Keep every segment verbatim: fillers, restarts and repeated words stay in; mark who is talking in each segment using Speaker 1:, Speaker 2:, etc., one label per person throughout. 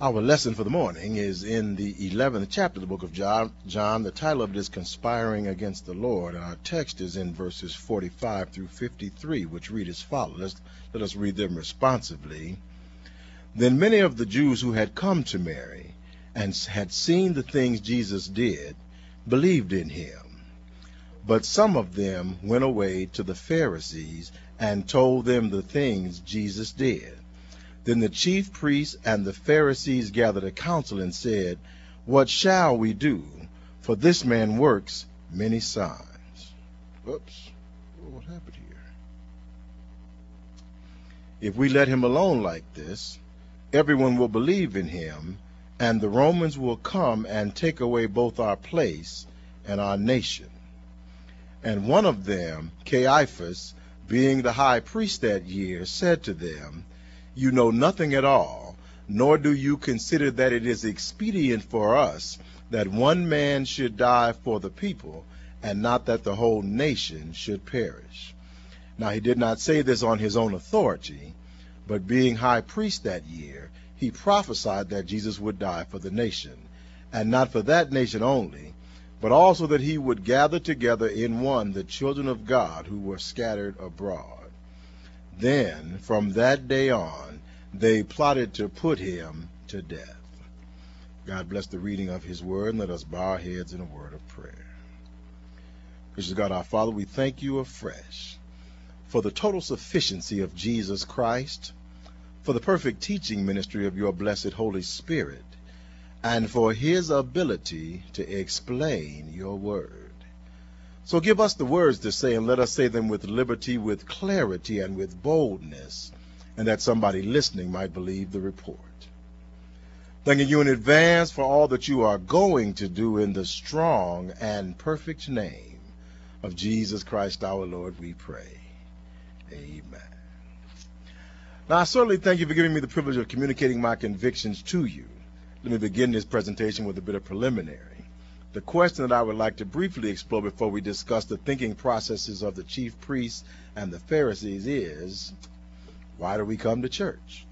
Speaker 1: Our lesson for the morning is in the eleventh chapter of the book of John. John. The title of it is Conspiring Against the Lord. Our text is in verses forty-five through fifty-three, which read as follows. Let's, let us read them responsively. Then many of the Jews who had come to Mary and had seen the things Jesus did believed in him. But some of them went away to the Pharisees and told them the things Jesus did. Then the chief priests and the Pharisees gathered a council and said, "What shall we do? For this man works many signs." Whoops, what happened here? If we let him alone like this, everyone will believe in him, and the Romans will come and take away both our place and our nation. And one of them, Caiaphas, being the high priest that year, said to them, "You know nothing at all, nor do you consider that it is expedient for us that one man should die for the people, and not that the whole nation should perish." Now he did not say this on his own authority, but being high priest that year, he prophesied that Jesus would die for the nation, and not for that nation only, but also that he would gather together in one the children of God who were scattered abroad. Then, from that day on, they plotted to put him to death. God bless the reading of his word, and let us bow our heads in a word of prayer. Gracious God, our Father, we thank you afresh for the total sufficiency of Jesus Christ, for the perfect teaching ministry of your blessed Holy Spirit, and for his ability to explain your word. So give us the words to say, and let us say them with liberty, with clarity, and with boldness, and that somebody listening might believe the report. Thanking you in advance for all that you are going to do in the strong and perfect name of Jesus Christ our Lord, we pray. Amen. Now, I certainly thank you for giving me the privilege of communicating my convictions to you. Let me begin this presentation with a bit of preliminary. The question that I would like to briefly explore before we discuss the thinking processes of the chief priests and the Pharisees is, why do we come to church?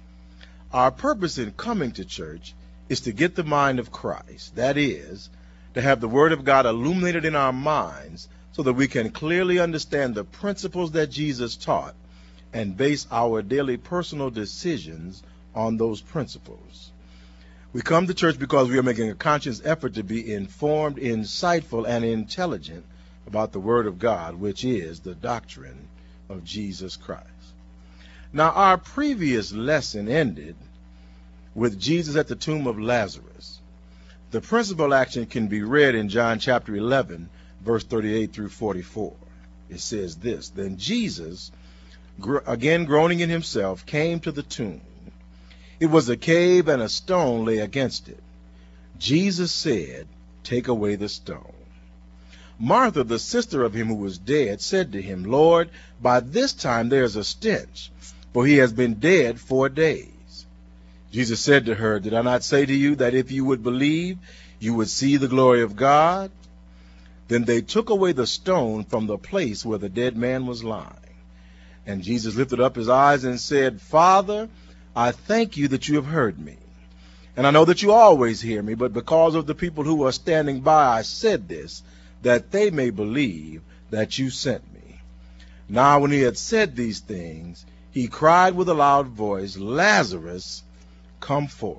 Speaker 1: Our purpose in coming to church is to get the mind of Christ. That is, to have the Word of God illuminated in our minds so that we can clearly understand the principles that Jesus taught and base our daily personal decisions on those principles. We come to church because we are making a conscious effort to be informed, insightful, and intelligent about the Word of God, which is the doctrine of Jesus Christ. Now, our previous lesson ended with Jesus at the tomb of Lazarus. The principal action can be read in John chapter eleven, verse thirty-eight through forty-four. It says this, "Then Jesus, again groaning in himself, came to the tomb. It was a cave, and a stone lay against it. Jesus said, 'Take away the stone.' Martha, the sister of him who was dead, said to him, 'Lord, by this time there is a stench, for he has been dead four days.' Jesus said to her, 'Did I not say to you that if you would believe, you would see the glory of God?' Then they took away the stone from the place where the dead man was lying. And Jesus lifted up his eyes and said, 'Father, I thank you that you have heard me. And I know that you always hear me, but because of the people who are standing by, I said this, that they may believe that you sent me.' Now when he had said these things, he cried with a loud voice, 'Lazarus, come forth.'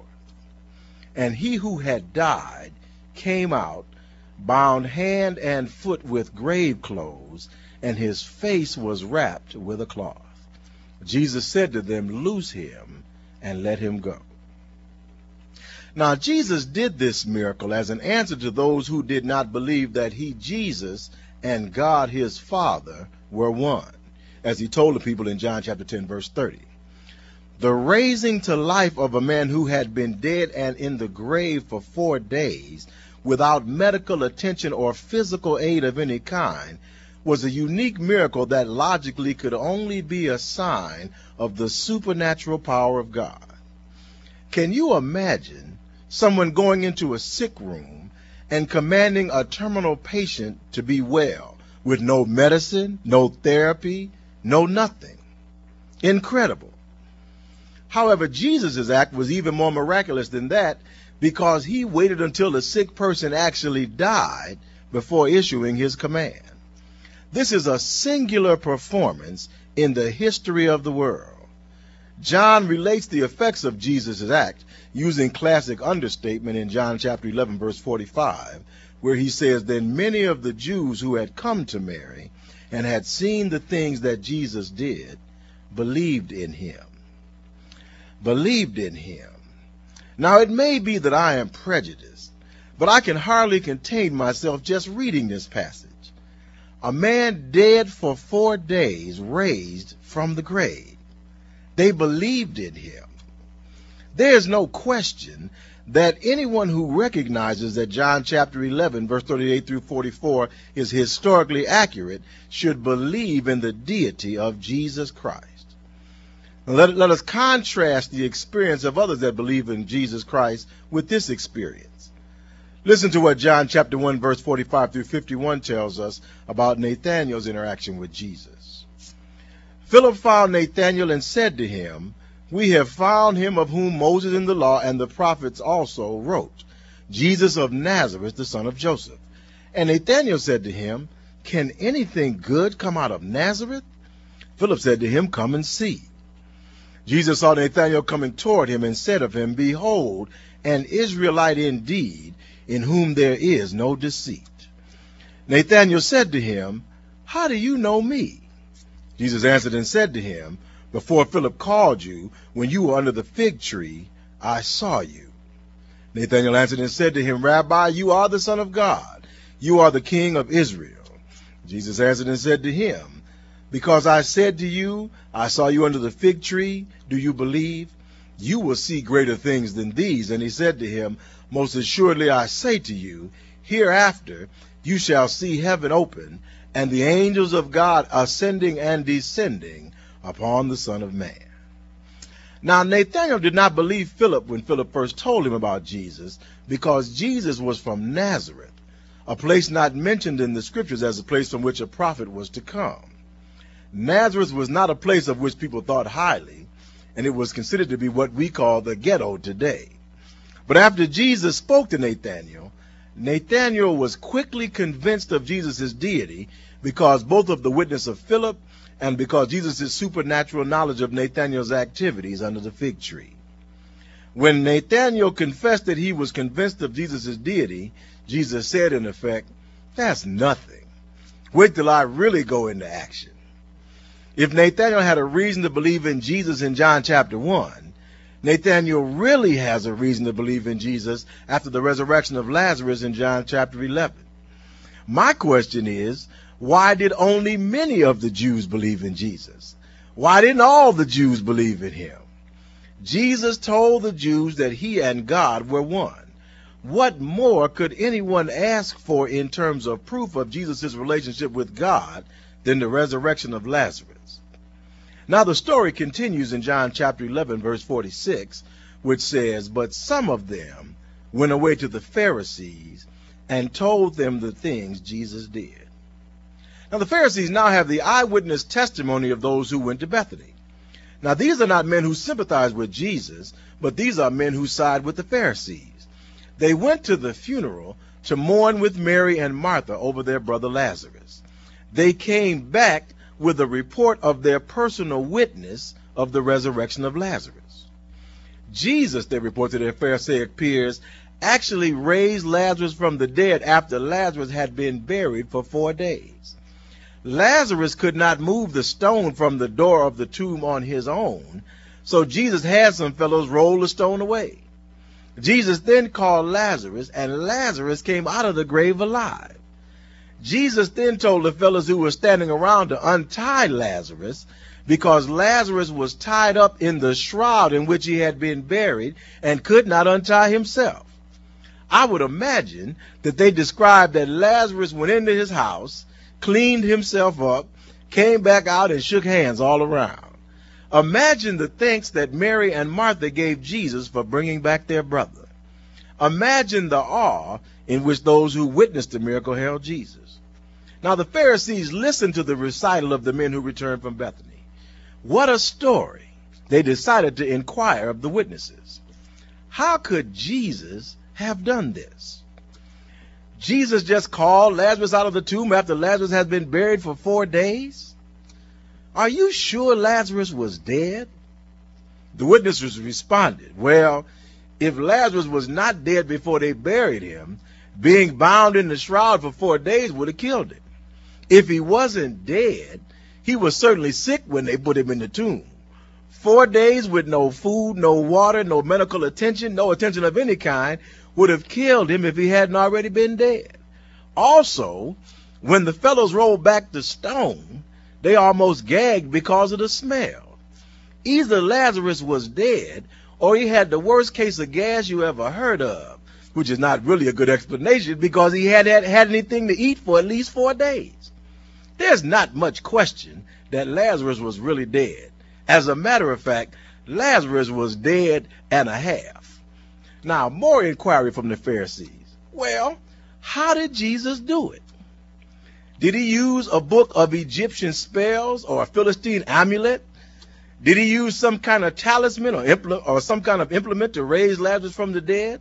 Speaker 1: And he who had died came out, bound hand and foot with grave clothes, and his face was wrapped with a cloth. Jesus said to them, 'Loose him and let him go.' Now Jesus did this miracle as an answer to those who did not believe that he, Jesus, and God his Father were one, as he told the people in John chapter ten, verse thirty. The raising to life of a man who had been dead and in the grave for four days without medical attention or physical aid of any kind was a unique miracle that logically could only be a sign of the supernatural power of God. Can you imagine someone going into a sick room and commanding a terminal patient to be well with no medicine, no therapy, no nothing? Incredible. However, Jesus' act was even more miraculous than that, because he waited until the sick person actually died before issuing his command. This is a singular performance in the history of the world. John relates the effects of Jesus' act using classic understatement in John chapter eleven, verse forty-five, where he says, "Then many of the Jews who had come to Mary and had seen the things that Jesus did believed in him." Believed in him. Now, it may be that I am prejudiced, but I can hardly contain myself just reading this passage. A man dead for four days raised from the grave. They believed in him. There is no question that anyone who recognizes that John chapter eleven, verse thirty-eight through forty-four is historically accurate should believe in the deity of Jesus Christ. Let, let us contrast the experience of others that believe in Jesus Christ with this experience. Listen to what John chapter one, verse forty-five through fifty-one tells us about Nathanael's interaction with Jesus. Philip found Nathanael and said to him, "We have found him of whom Moses in the law and the prophets also wrote, Jesus of Nazareth, the son of Joseph." And Nathanael said to him, "Can anything good come out of Nazareth?" Philip said to him, "Come and see." Jesus saw Nathanael coming toward him and said of him, "Behold, an Israelite indeed, in whom there is no deceit." Nathanael said to him, "How do you know me?" Jesus answered and said to him, "Before Philip called you, when you were under the fig tree, I saw you." Nathanael answered and said to him, "Rabbi, you are the Son of God. You are the King of Israel." Jesus answered and said to him, "Because I said to you, I saw you under the fig tree, do you believe? You will see greater things than these." And he said to him, "Most assuredly I say to you, hereafter you shall see heaven open, and the angels of God ascending and descending upon the Son of Man." Now, Nathanael did not believe Philip when Philip first told him about Jesus, because Jesus was from Nazareth, a place not mentioned in the scriptures as a place from which a prophet was to come. Nazareth was not a place of which people thought highly, and it was considered to be what we call the ghetto today. But after Jesus spoke to Nathanael, Nathanael was quickly convinced of Jesus' deity, because both of the witness of Philip and because Jesus' supernatural knowledge of Nathanael's activities under the fig tree. When Nathanael confessed that he was convinced of Jesus' deity, Jesus said in effect, "That's nothing. Wait till I really go into action." If Nathanael had a reason to believe in Jesus in John chapter one, Nathanael really has a reason to believe in Jesus after the resurrection of Lazarus in John chapter eleven. My question is, why did only many of the Jews believe in Jesus? Why didn't all the Jews believe in him? Jesus told the Jews that he and God were one. What more could anyone ask for in terms of proof of Jesus' relationship with God than the resurrection of Lazarus? Now the story continues in John chapter eleven, verse forty-six, which says, "But some of them went away to the Pharisees and told them the things Jesus did." Now the Pharisees now have the eyewitness testimony of those who went to Bethany. Now these are not men who sympathize with Jesus, but these are men who side with the Pharisees. They went to the funeral to mourn with Mary and Martha over their brother Lazarus. They came back with a report of their personal witness of the resurrection of Lazarus. Jesus, they report to their Pharisaic peers, actually raised Lazarus from the dead after Lazarus had been buried for four days. Lazarus could not move the stone from the door of the tomb on his own, so Jesus had some fellows roll the stone away. Jesus then called Lazarus, and Lazarus came out of the grave alive. Jesus then told the fellows who were standing around to untie Lazarus, because Lazarus was tied up in the shroud in which he had been buried and could not untie himself. I would imagine that they described that Lazarus went into his house, cleaned himself up, came back out, and shook hands all around. Imagine the thanks that Mary and Martha gave Jesus for bringing back their brother. Imagine the awe in which those who witnessed the miracle held Jesus. Now the Pharisees listened to the recital of the men who returned from Bethany. What a story! they decided to inquire of the witnesses. How could Jesus have done this? Jesus just called Lazarus out of the tomb after Lazarus had been buried for four days? Are you sure Lazarus was dead? The witnesses responded, well, if Lazarus was not dead before they buried him, being bound in the shroud for four days would have killed him. If he wasn't dead, he was certainly sick when they put him in the tomb. Four days with no food, no water, no medical attention, no attention of any kind would have killed him if he hadn't already been dead. Also, when the fellows rolled back the stone, they almost gagged because of the smell. Either Lazarus was dead or he had the worst case of gas you ever heard of, which is not really a good explanation because he hadn't had, had anything to eat for at least four days. There's not much question that Lazarus was really dead. As a matter of fact, Lazarus was dead and a half. Now, more inquiry from the Pharisees. Well, how did Jesus do it? Did he use a book of Egyptian spells or a Philistine amulet? Did he use some kind of talisman or, impl- or some kind of implement to raise Lazarus from the dead?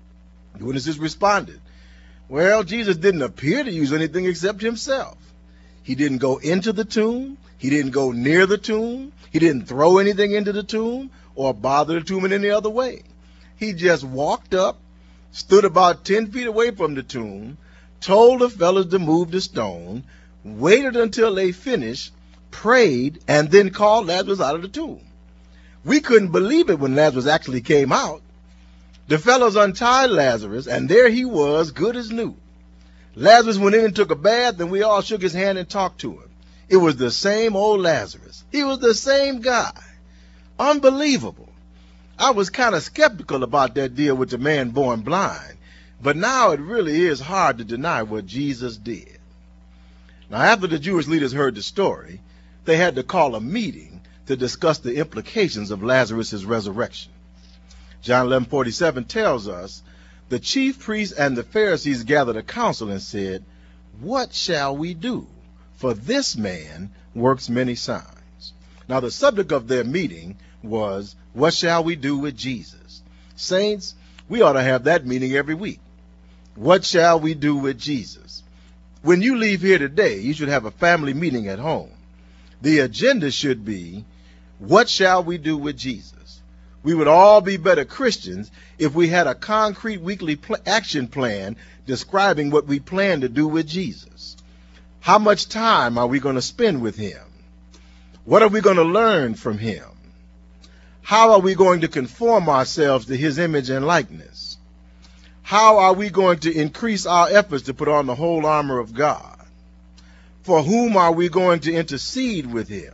Speaker 1: The witnesses responded, well, Jesus didn't appear to use anything except himself. He didn't go into the tomb. He didn't go near the tomb. He didn't throw anything into the tomb or bother the tomb in any other way. He just walked up, stood about ten feet away from the tomb, told the fellows to move the stone, waited until they finished, prayed, and then called Lazarus out of the tomb. We couldn't believe it when Lazarus actually came out. The fellows untied Lazarus, and there he was, good as new. Lazarus went in and took a bath, and we all shook his hand and talked to him. It was the same old Lazarus. He was the same guy. Unbelievable. I was kind of skeptical about that deal with the man born blind, but now it really is hard to deny what Jesus did. Now, after the Jewish leaders heard the story, they had to call a meeting to discuss the implications of Lazarus' resurrection. John eleven forty-seven tells us, the chief priests and the Pharisees gathered a council and said, what shall we do? For this man works many signs. Now, the subject of their meeting was, what shall we do with Jesus? Saints, we ought to have that meeting every week. What shall we do with Jesus? When you leave here today, you should have a family meeting at home. The agenda should be, what shall we do with Jesus? We would all be better Christians if we had a concrete weekly pl- action plan describing what we plan to do with Jesus. How much time are we going to spend with him? What are we going to learn from him? How are we going to conform ourselves to his image and likeness? How are we going to increase our efforts to put on the whole armor of God? For whom are we going to intercede with him?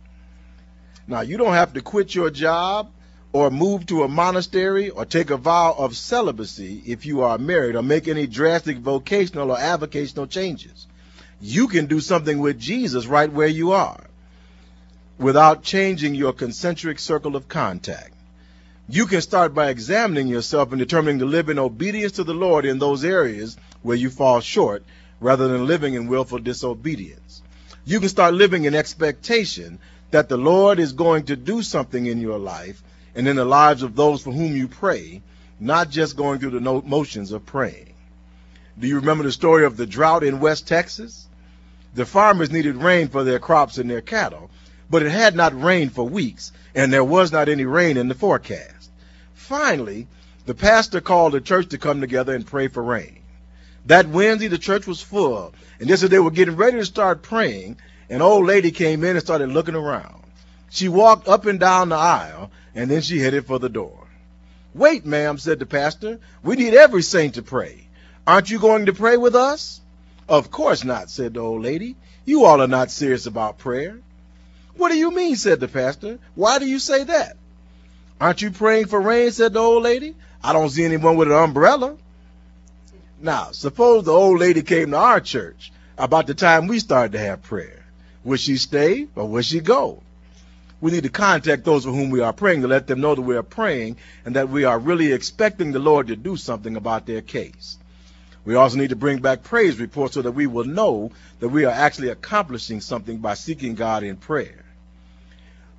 Speaker 1: Now, you don't have to quit your job or move to a monastery or take a vow of celibacy if you are married or make any drastic vocational or avocational changes. You can do something with Jesus right where you are without changing your concentric circle of contact. You can start by examining yourself and determining to live in obedience to the Lord in those areas where you fall short rather than living in willful disobedience. You can start living in expectation that the Lord is going to do something in your life and in the lives of those for whom you pray, not just going through the no- motions of praying. Do you remember the story of the drought in West Texas? The farmers needed rain for their crops and their cattle, but it had not rained for weeks, and there was not any rain in the forecast. Finally, the pastor called the church to come together and pray for rain. That Wednesday, the church was full, and just as they were getting ready to start praying, an old lady came in and started looking around. She walked up and down the aisle, and then she headed for the door. Wait, ma'am, said the pastor. We need every saint to pray. Aren't you going to pray with us? Of course not, said the old lady. You all are not serious about prayer. What do you mean, said the pastor. Why do you say that? Aren't you praying for rain, said the old lady. I don't see anyone with an umbrella. Now, suppose the old lady came to our church about the time we started to have prayer. Would she stay or would she go? We need to contact those for whom we are praying to let them know that we are praying and that we are really expecting the Lord to do something about their case. We also need to bring back praise reports so that we will know that we are actually accomplishing something by seeking God in prayer.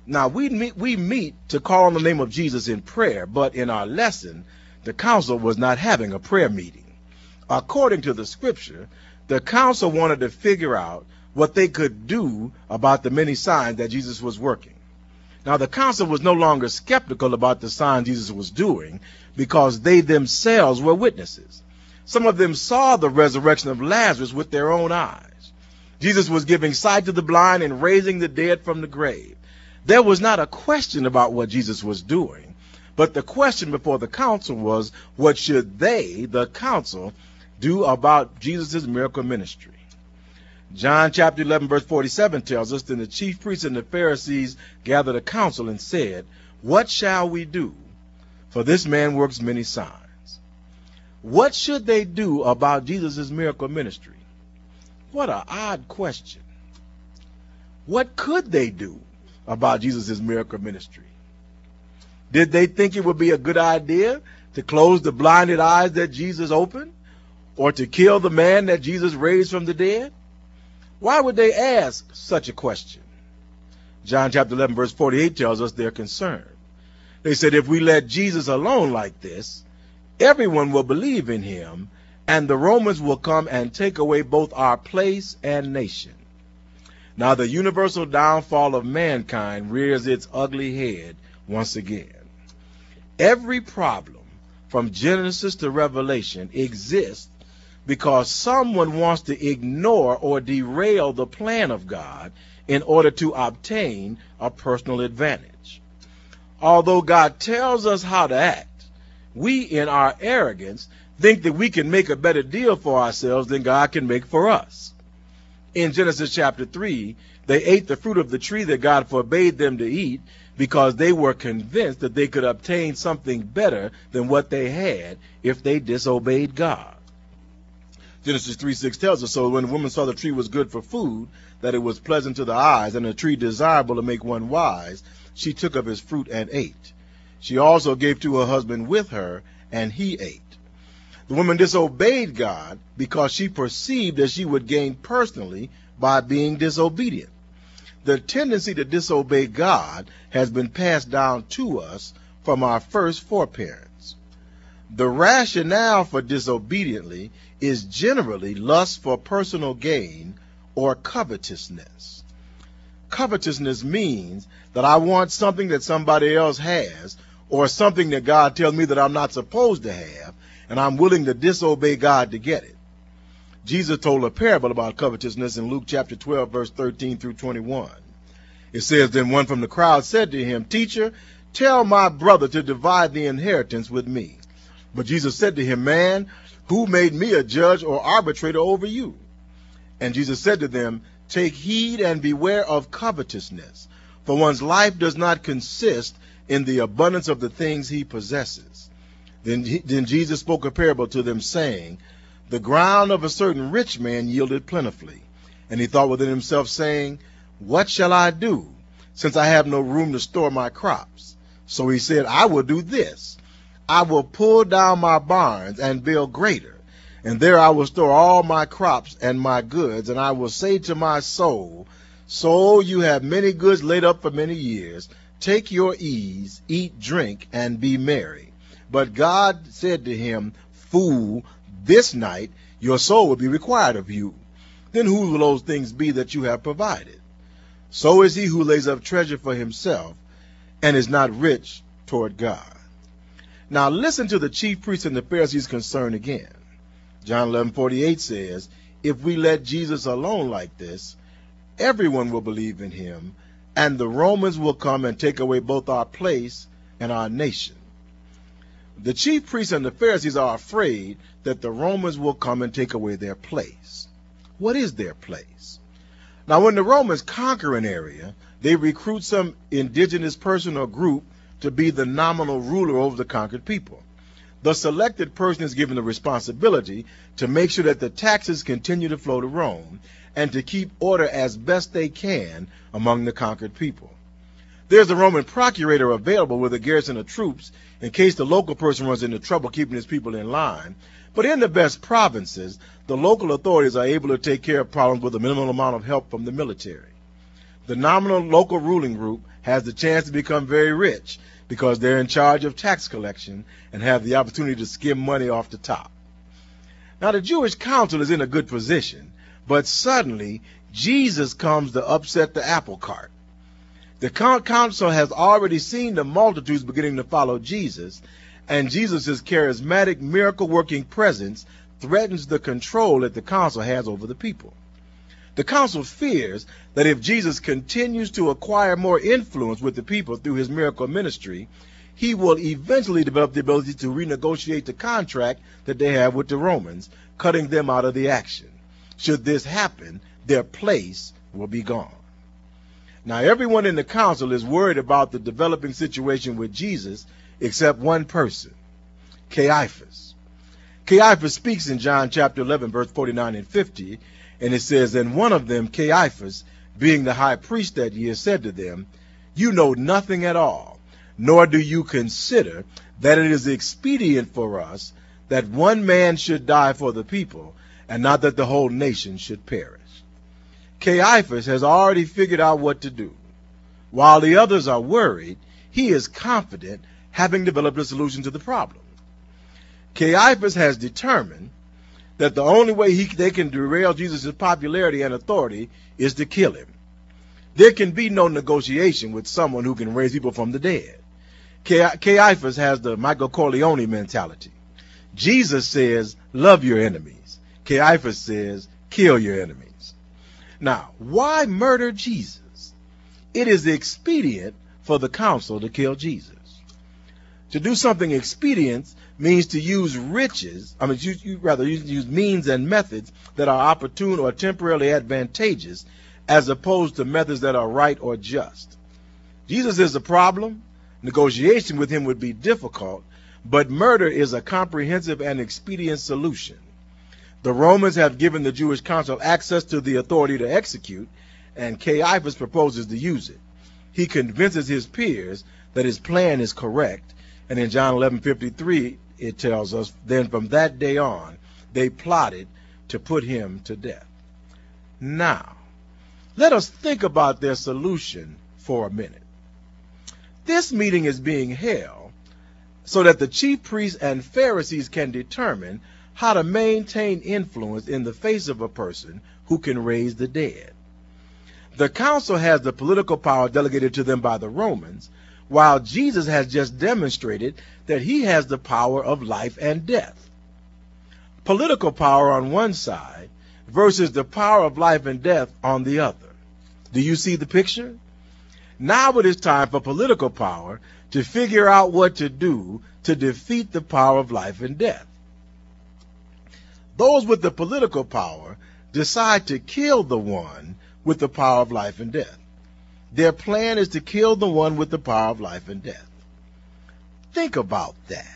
Speaker 1: Now, we meet, we meet to call on the name of Jesus in prayer, but in our lesson, the council was not having a prayer meeting. According to the scripture, the council wanted to figure out what they could do about the many signs that Jesus was working. Now, the council was no longer skeptical about the signs Jesus was doing because they themselves were witnesses. Some of them saw the resurrection of Lazarus with their own eyes. Jesus was giving sight to the blind and raising the dead from the grave. There was not a question about what Jesus was doing, but the question before the council was, what should they, the council, do about Jesus' miracle ministry? John chapter eleven verse forty-seven tells us, then the chief priests and the Pharisees gathered a council and said, what shall we do? For this man works many signs. What should they do about Jesus' miracle ministry? What an odd question. What could they do about Jesus' miracle ministry? Did they think it would be a good idea to close the blinded eyes that Jesus opened? Or to kill the man that Jesus raised from the dead? Why would they ask such a question? John chapter eleven verse forty-eight tells us they're concerned. They said, if we let Jesus alone like this, everyone will believe in him, and the Romans will come and take away both our place and nation. Now the universal downfall of mankind rears its ugly head once again. Every problem from Genesis to Revelation exists because someone wants to ignore or derail the plan of God in order to obtain a personal advantage. Although God tells us how to act, we in our arrogance think that we can make a better deal for ourselves than God can make for us. In Genesis chapter three, they ate the fruit of the tree that God forbade them to eat because they were convinced that they could obtain something better than what they had if they disobeyed God. Genesis three six tells us, so when the woman saw the tree was good for food, that it was pleasant to the eyes, and a tree desirable to make one wise, she took of its fruit and ate. She also gave to her husband with her, and he ate. The woman disobeyed God because she perceived that she would gain personally by being disobedient. The tendency to disobey God has been passed down to us from our first foreparents. The rationale for disobediently is generally lust for personal gain or covetousness. Covetousness means that I want something that somebody else has, or something that God tells me that I'm not supposed to have, and I'm willing to disobey God to get it. Jesus told a parable about covetousness in Luke chapter twelve, verse thirteen through twenty-one. It says, then one from the crowd said to him, Teacher, tell my brother to divide the inheritance with me. But Jesus said to him, Man, who made me a judge or arbitrator over you? And Jesus said to them, Take heed and beware of covetousness, for one's life does not consist in the abundance of the things he possesses. Then, he, then Jesus spoke a parable to them, saying, The ground of a certain rich man yielded plentifully. And he thought within himself, saying, What shall I do, since I have no room to store my crops? So he said, I will do this. I will pull down my barns and build greater, and there I will store all my crops and my goods, and I will say to my soul, Soul, you have many goods laid up for many years. Take your ease, eat, drink, and be merry. But God said to him, Fool, this night your soul will be required of you. Then whose will those things be that you have provided? So is he who lays up treasure for himself and is not rich toward God. Now listen to the chief priests and the Pharisees' concern again. John eleven forty-eight says, If we let Jesus alone like this, everyone will believe in him, and the Romans will come and take away both our place and our nation. The chief priests and the Pharisees are afraid that the Romans will come and take away their place. What is their place? Now, when the Romans conquer an area, they recruit some indigenous person or group to be the nominal ruler over the conquered people. The selected person is given the responsibility to make sure that the taxes continue to flow to Rome and to keep order as best they can among the conquered people. There's a Roman procurator available with a garrison of troops in case the local person runs into trouble keeping his people in line. But in the best provinces, the local authorities are able to take care of problems with a minimal amount of help from the military. The nominal local ruling group has has the chance to become very rich because they're in charge of tax collection and have the opportunity to skim money off the top. Now, the Jewish council is in a good position, but suddenly Jesus comes to upset the apple cart. The council has already seen the multitudes beginning to follow Jesus, and Jesus' charismatic, miracle-working presence threatens the control that the council has over the people. The council fears that if Jesus continues to acquire more influence with the people through his miracle ministry, he will eventually develop the ability to renegotiate the contract that they have with the Romans, cutting them out of the action. Should this happen, their place will be gone. Now, everyone in the council is worried about the developing situation with Jesus except one person, Caiaphas. Caiaphas speaks in John chapter eleven, verse forty-nine and fifty, and it says, "And one of them, Caiaphas, being the high priest that year, said to them, You know nothing at all, nor do you consider that it is expedient for us that one man should die for the people, and not that the whole nation should perish." Caiaphas has already figured out what to do. While the others are worried, he is confident, having developed a solution to the problem. Caiaphas has determined that the only way he, they can derail Jesus' popularity and authority is to kill him. There can be no negotiation with someone who can raise people from the dead. Caiaphas has the Michael Corleone mentality. Jesus says, love your enemies. Caiaphas says, kill your enemies. Now, why murder Jesus? It is expedient for the council to kill Jesus. To do something expedient means to use riches, I mean, you, you rather use, use means and methods that are opportune or temporarily advantageous, as opposed to methods that are right or just. Jesus is a problem. Negotiation with him would be difficult, but murder is a comprehensive and expedient solution. The Romans have given the Jewish council access to the authority to execute, and Caiaphas proposes to use it. He convinces his peers that his plan is correct, and in John eleven fifty-three it tells us, then from that day on they plotted to put him to death. Now, let us think about their solution for a minute. This meeting is being held so that the chief priests and Pharisees can determine how to maintain influence in the face of a person who can raise the dead. The council has the political power delegated to them by the Romans, while Jesus has just demonstrated that he has the power of life and death. Political power on one side versus the power of life and death on the other. Do you see the picture? Now it is time for political power to figure out what to do to defeat the power of life and death. Those with the political power decide to kill the one with the power of life and death. Their plan is to kill the one with the power of life and death. Think about that.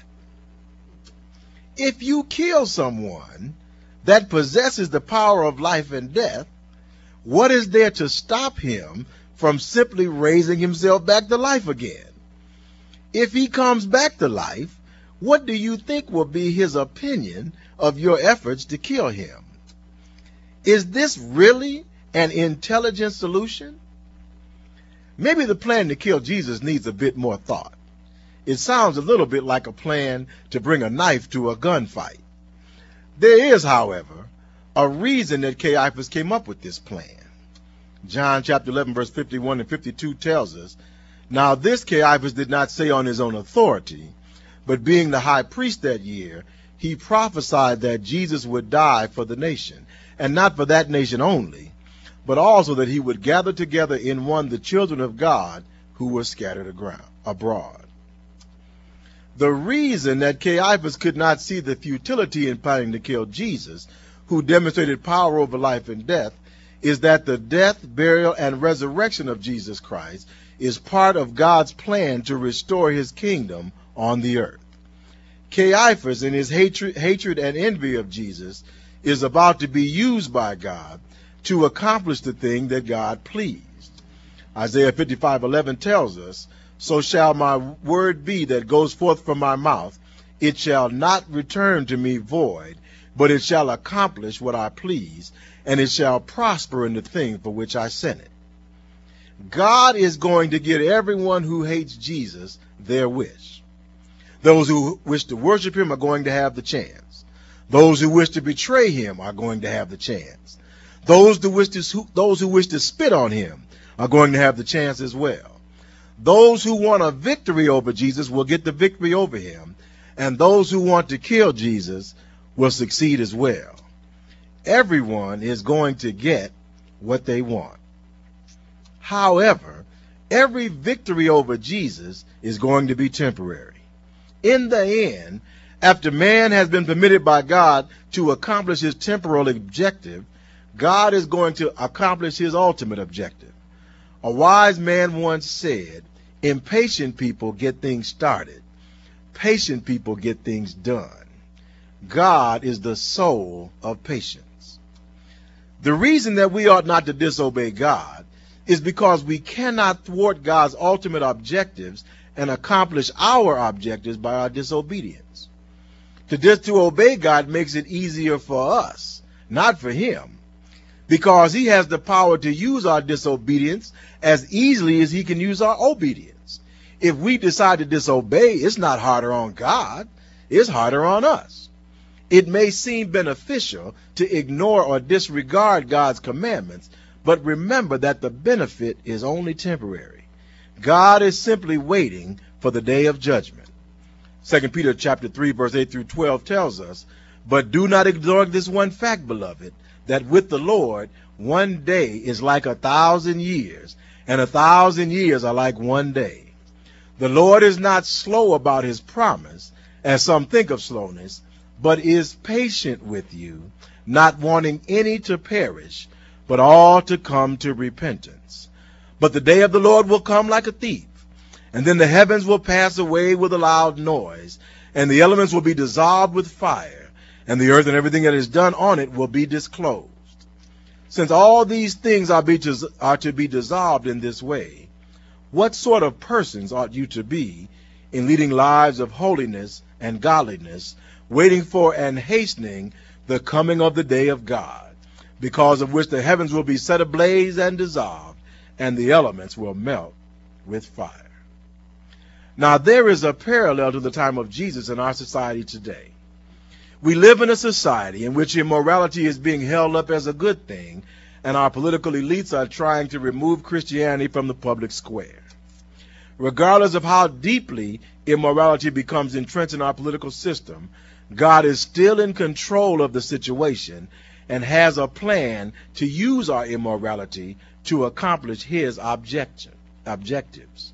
Speaker 1: If you kill someone that possesses the power of life and death, what is there to stop him from simply raising himself back to life again? If he comes back to life, what do you think will be his opinion of your efforts to kill him? Is this really an intelligent solution? Maybe the plan to kill Jesus needs a bit more thought. It sounds a little bit like a plan to bring a knife to a gunfight. There is, however, a reason that Caiaphas came up with this plan. John chapter eleven, verse fifty-one and fifty-two tells us, now this Caiaphas did not say on his own authority, but being the high priest that year, he prophesied that Jesus would die for the nation, and not for that nation only, but also that he would gather together in one the children of God who were scattered abroad. The reason that Caiaphas could not see the futility in planning to kill Jesus, who demonstrated power over life and death, is that the death, burial, and resurrection of Jesus Christ is part of God's plan to restore his kingdom on the earth. Caiaphas, in his hatred, hatred and envy of Jesus, is about to be used by God to accomplish the thing that God pleased. Isaiah fifty-five eleven tells us, so shall my word be that goes forth from my mouth. It shall not return to me void, but it shall accomplish what I please, and it shall prosper in the thing for which I sent it. God is going to give everyone who hates Jesus their wish. Those who wish to worship him are going to have the chance. Those who wish to betray him are going to have the chance. Those who wish to, those who wish to spit on him are going to have the chance as well. Those who want a victory over Jesus will get the victory over him, and those who want to kill Jesus will succeed as well. Everyone is going to get what they want. However, every victory over Jesus is going to be temporary. In the end, after man has been permitted by God to accomplish his temporal objective, God is going to accomplish his ultimate objective. A wise man once said, impatient people get things started. Patient people get things done. God is the soul of patience. The reason that we ought not to disobey God is because we cannot thwart God's ultimate objectives and accomplish our objectives by our disobedience. To, dis- to obey God makes it easier for us, not for him, because he has the power to use our disobedience as easily as he can use our obedience. If we decide to disobey, it's not harder on God, it's harder on us. It may seem beneficial to ignore or disregard God's commandments, but remember that the benefit is only temporary. God is simply waiting for the day of judgment. Second Peter chapter three, verse eight through twelve tells us, but do not ignore this one fact, beloved, that with the Lord, one day is like a thousand years, and a thousand years are like one day. The Lord is not slow about his promise, as some think of slowness, but is patient with you, not wanting any to perish, but all to come to repentance. But the day of the Lord will come like a thief, and then the heavens will pass away with a loud noise, and the elements will be dissolved with fire, and the earth and everything that is done on it will be disclosed. Since all these things are, be to, are to be dissolved in this way, what sort of persons ought you to be in leading lives of holiness and godliness, waiting for and hastening the coming of the day of God, because of which the heavens will be set ablaze and dissolved, and the elements will melt with fire. Now there is a parallel to the time of Jesus in our society today. We live in a society in which immorality is being held up as a good thing, and our political elites are trying to remove Christianity from the public square. Regardless of how deeply immorality becomes entrenched in our political system, God is still in control of the situation and has a plan to use our immorality to accomplish his object- objectives.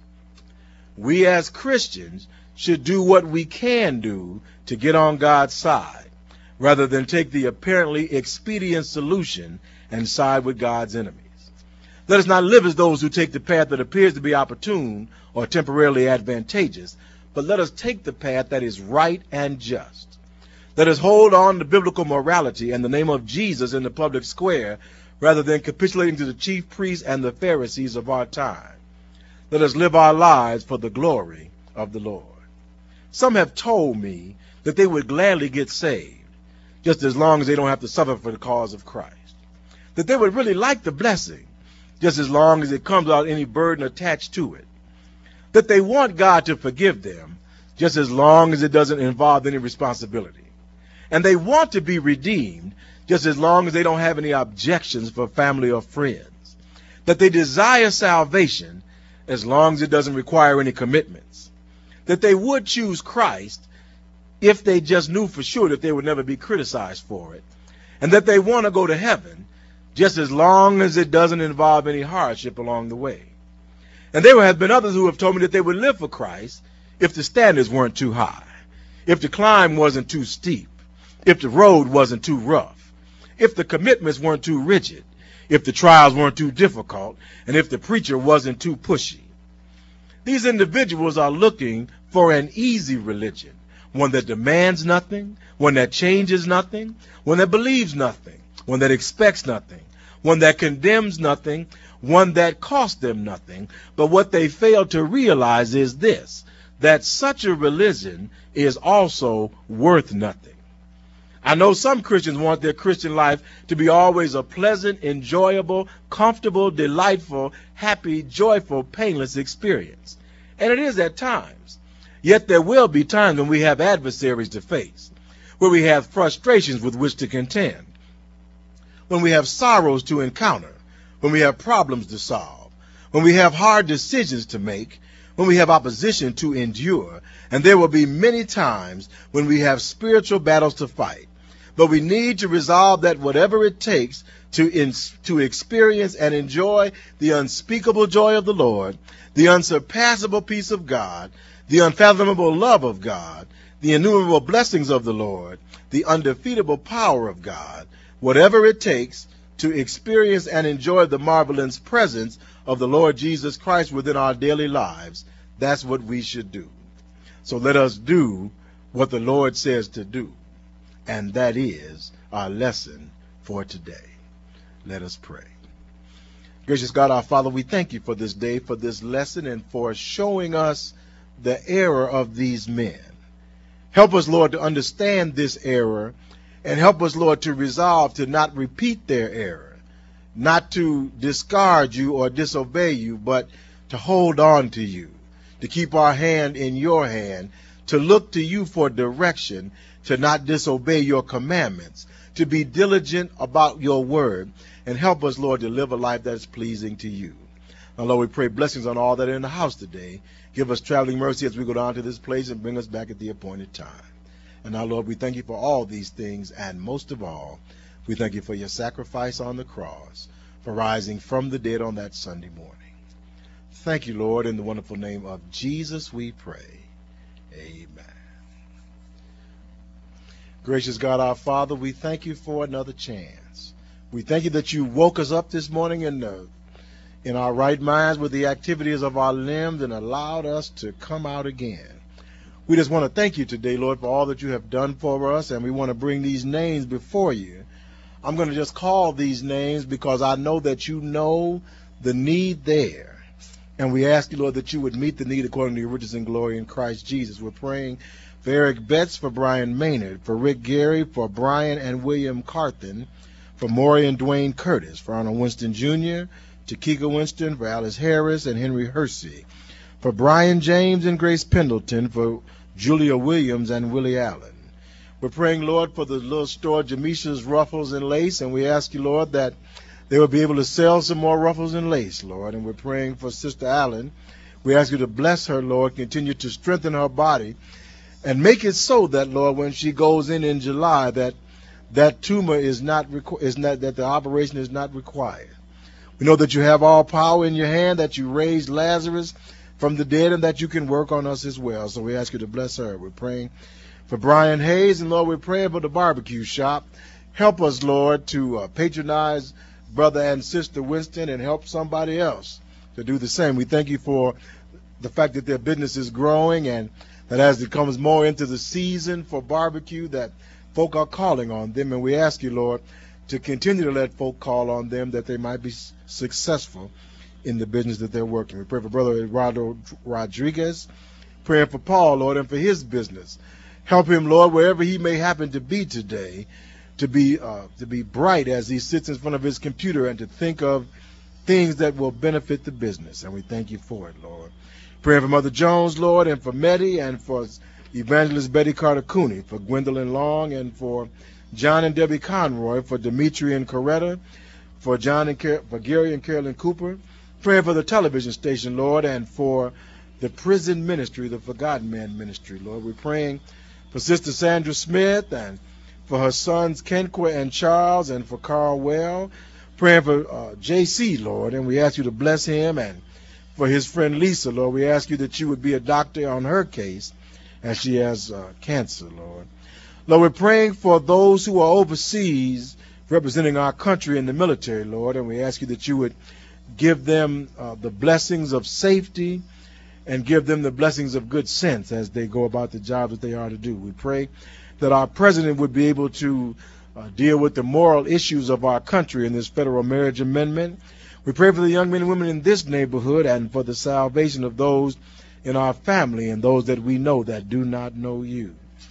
Speaker 1: We as Christians should do what we can do to get on God's side, rather than take the apparently expedient solution and side with God's enemies. Let us not live as those who take the path that appears to be opportune or temporarily advantageous, but let us take the path that is right and just. Let us hold on to biblical morality and the name of Jesus in the public square, rather than capitulating to the chief priests and the Pharisees of our time. Let us live our lives for the glory of the Lord. Some have told me that they would gladly get saved, just as long as they don't have to suffer for the cause of Christ. That they would really like the blessing, just as long as it comes without any burden attached to it. That they want God to forgive them, just as long as it doesn't involve any responsibility. And they want to be redeemed, just as long as they don't have any objections for family or friends. That they desire salvation, as long as it doesn't require any commitments. That they would choose Christ if they just knew for sure that they would never be criticized for it. And that they want to go to heaven, just as long as it doesn't involve any hardship along the way. And there have been others who have told me that they would live for Christ if the standards weren't too high, if the climb wasn't too steep, if the road wasn't too rough, if the commitments weren't too rigid, if the trials weren't too difficult, and if the preacher wasn't too pushy. These individuals are looking for an easy religion, one that demands nothing, one that changes nothing, one that believes nothing, one that expects nothing, one that condemns nothing, one that costs them nothing. But what they fail to realize is this, that such a religion is also worth nothing. I know some Christians want their Christian life to be always a pleasant, enjoyable, comfortable, delightful, happy, joyful, painless experience. And it is at times. Yet there will be times when we have adversaries to face, where we have frustrations with which to contend, when we have sorrows to encounter, when we have problems to solve, when we have hard decisions to make, when we have opposition to endure, and there will be many times when we have spiritual battles to fight. But we need to resolve that whatever it takes to, in, to experience and enjoy the unspeakable joy of the Lord, the unsurpassable peace of God, the unfathomable love of God, the innumerable blessings of the Lord, the undefeatable power of God, whatever it takes to experience and enjoy the marvelous presence of the Lord Jesus Christ within our daily lives, that's what we should do. So let us do what the Lord says to do. And that is our lesson for today. Let us pray. Gracious God, our Father, we thank you for this day, for this lesson, and for showing us the error of these men. Help us, Lord, to understand this error, and help us, Lord, to resolve to not repeat their error, not to discard you or disobey you, but to hold on to you, to keep our hand in your hand, to look to you for direction, to not disobey your commandments, to be diligent about your word, and help us, Lord, to live a life that is pleasing to you. Now, Lord, we pray blessings on all that are in the house today. Give us traveling mercy as we go down to this place and bring us back at the appointed time. And now, Lord, we thank you for all these things, and most of all, we thank you for your sacrifice on the cross, for rising from the dead on that Sunday morning. Thank you, Lord, in the wonderful name of Jesus we pray. Amen. Gracious God, our Father, we thank you for another chance. We thank you that you woke us up this morning in the, in our right minds with the activities of our limbs and allowed us to come out again. We just want to thank you today, Lord, for all that you have done for us, and we want to bring these names before you. I'm going to just call these names because I know that you know the need there. And we ask you, Lord, that you would meet the need according to your riches and glory in Christ Jesus. We're praying for Eric Betts, for Brian Maynard, for Rick Gary, for Brian and William Carthen, for Maury and Dwayne Curtis, for Arnold Winston Junior, Takika Winston, for Alice Harris and Henry Hersey, for Brian James and Grace Pendleton, for Julia Williams and Willie Allen. We're praying, Lord, for the little store, Jamisha's Ruffles and Lace, and we ask you, Lord, that they will be able to sell some more ruffles and lace, Lord. And we're praying for Sister Allen. We ask you to bless her, Lord, continue to strengthen her body, and make it so that, Lord, when she goes in in July, that that tumor is not, is not, that the operation is not required. We know that you have all power in your hand, that you raised Lazarus from the dead, and that you can work on us as well. So we ask you to bless her. We're praying for Brian Hayes, and Lord, we're praying for the barbecue shop. Help us, Lord, to uh, patronize Brother and Sister Winston and help somebody else to do the same. We thank you for the fact that their business is growing, and that as it comes more into the season for barbecue, that folk are calling on them. And we ask you, Lord, to continue to let folk call on them, that they might be successful in the business that they're working. We pray for Brother Eduardo Rodriguez, praying for Paul, Lord, and for his business. Help him, Lord, wherever he may happen to be today, to be uh, to be bright as he sits in front of his computer and to think of things that will benefit the business. And we thank you for it, Lord. Praying for Mother Jones, Lord, and for Meddy, and for Evangelist Betty Carter Cooney, for Gwendolyn Long, and for John and Debbie Conroy, for Dimitri and Coretta, for John and Car- for Gary and Carolyn Cooper. Praying for the television station, Lord, and for the prison ministry, the Forgotten Man ministry, Lord. We're praying for Sister Sandra Smith, and for her sons Kenqua and Charles, and for Carl Well. Praying for uh, J C, Lord, and we ask you to bless him, and for his friend Lisa, Lord, we ask you that you would be a doctor on her case as she has uh, cancer, Lord. Lord, we're praying for those who are overseas representing our country in the military, Lord, and we ask you that you would give them uh, the blessings of safety and give them the blessings of good sense as they go about the job that they are to do. We pray that our president would be able to uh, deal with the moral issues of our country in this federal marriage amendment. We pray for the young men and women in this neighborhood and for the salvation of those in our family and those that we know that do not know you.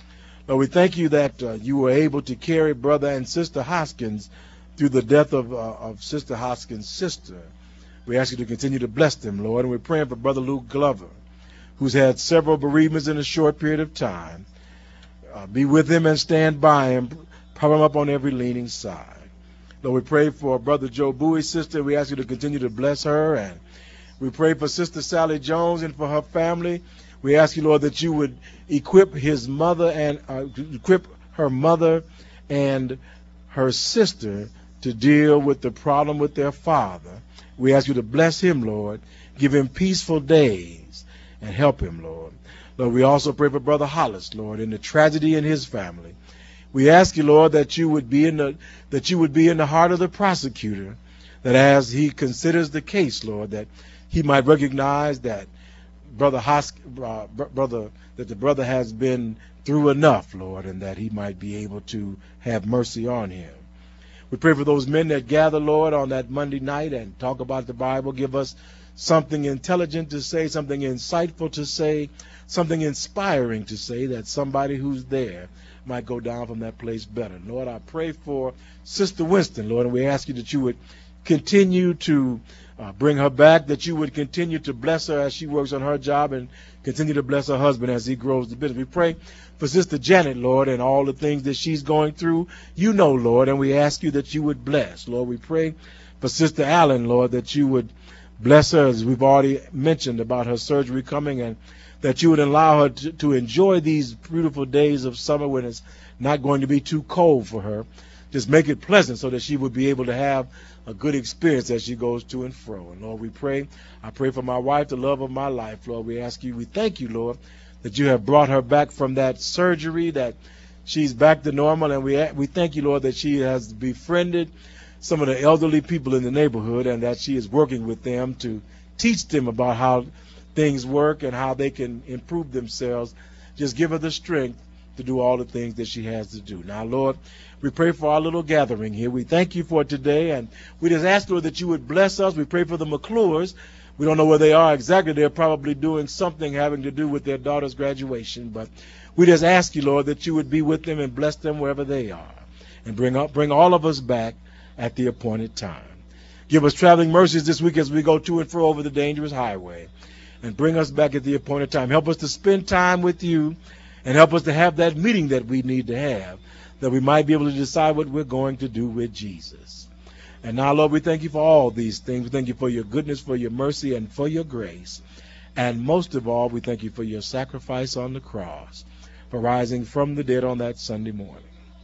Speaker 1: Lord, we thank you that uh, you were able to carry Brother and Sister Hoskins through the death of, uh, of Sister Hoskins' sister. We ask you to continue to bless them, Lord, and we're praying for Brother Luke Glover, who's had several bereavements in a short period of time. Uh, be with him and stand by him, prop him up on every leaning side. Lord, we pray for Brother Joe Bowie's sister. We ask you to continue to bless her, and we pray for Sister Sally Jones and for her family. We ask you, Lord, that you would equip his mother and uh, equip her mother and her sister to deal with the problem with their father. We ask you to bless him, Lord, give him peaceful days, and help him, Lord. Lord, we also pray for Brother Hollis, Lord, in the tragedy in his family. We ask you, Lord, that you would be in the that you would be in the heart of the prosecutor, that as he considers the case, Lord, that he might recognize that brother Hos, uh, brother that the brother has been through enough, Lord, and that he might be able to have mercy on him. We pray for those men that gather, Lord, on that Monday night and talk about the Bible. Give us something intelligent to say, something insightful to say, something inspiring to say, that somebody who's there might go down from that place better. Lord, I pray for Sister Winston, Lord, and we ask you that you would continue to uh, bring her back, that you would continue to bless her as she works on her job, and continue to bless her husband as he grows the business. We pray for Sister Janet, Lord, and all the things that she's going through. You know, Lord, and we ask you that you would bless. Lord, we pray for Sister Allen, Lord, that you would bless her, as we've already mentioned about her surgery coming, and that you would allow her to, to enjoy these beautiful days of summer when it's not going to be too cold for her. Just make it pleasant so that she would be able to have a good experience as she goes to and fro. And Lord, we pray. I pray for my wife, the love of my life. Lord, we ask you, we thank you, Lord, that you have brought her back from that surgery, that she's back to normal. And we we thank you, Lord, that she has befriended some of the elderly people in the neighborhood, and that she is working with them to teach them about how things work and how they can improve themselves. Just give her the strength to do all the things that she has to do. Now, Lord, we pray for our little gathering here. We thank you for today, and we just ask, Lord, that you would bless us. We pray for the McClures. We don't know where they are exactly. They're probably doing something having to do with their daughter's graduation, but we just ask you, Lord, that you would be with them and bless them wherever they are, and bring up, bring all of us back at the appointed time. Give us traveling mercies this week as we go to and fro over the dangerous highway, and bring us back at the appointed time. Help us to spend time with you, and help us to have that meeting that we need to have, that we might be able to decide what we're going to do with Jesus. And now, Lord, we thank you for all these things. We thank you for your goodness, for your mercy, and for your grace. And most of all, we thank you for your sacrifice on the cross, for rising from the dead on that Sunday morning.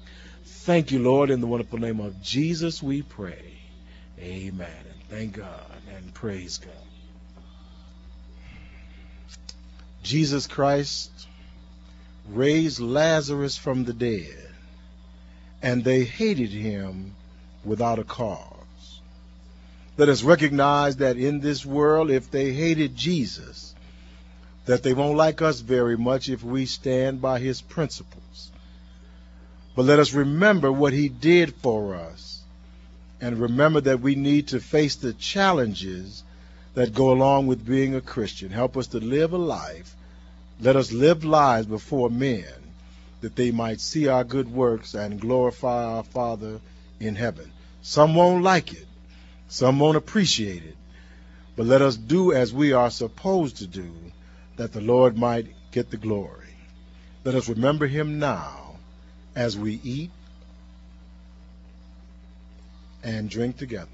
Speaker 1: Thank you, Lord. In the wonderful name of Jesus we pray. Amen. And thank God and praise God. Jesus Christ raised Lazarus from the dead, and they hated him without a cause. Let us recognize that in this world, if they hated Jesus, that they won't like us very much if we stand by his principles. But let us remember what he did for us, and remember that we need to face the challenges that go along with being a Christian. Help us to live a life. Let us live lives before men, that they might see our good works and glorify our Father in heaven. Some won't like it. Some won't appreciate it. But let us do as we are supposed to do, that the Lord might get the glory. Let us remember him now as we eat and drink together.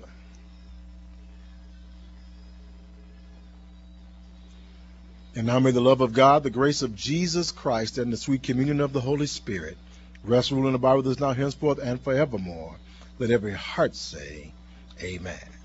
Speaker 1: And now may the love of God, the grace of Jesus Christ, and the sweet communion of the Holy Spirit rest, rule, and abide with us now, henceforth, and forevermore. Let every heart say, Amen.